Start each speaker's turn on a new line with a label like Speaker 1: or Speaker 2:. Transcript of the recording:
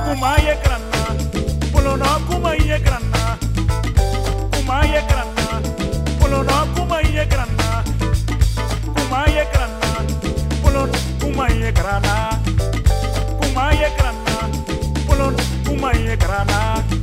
Speaker 1: kumaye granna, polono kumaye granna, kumaye granna, polono kumaye granna, kumaye granna, polono kumaye granna, kumaye granna, polono kumaye granna.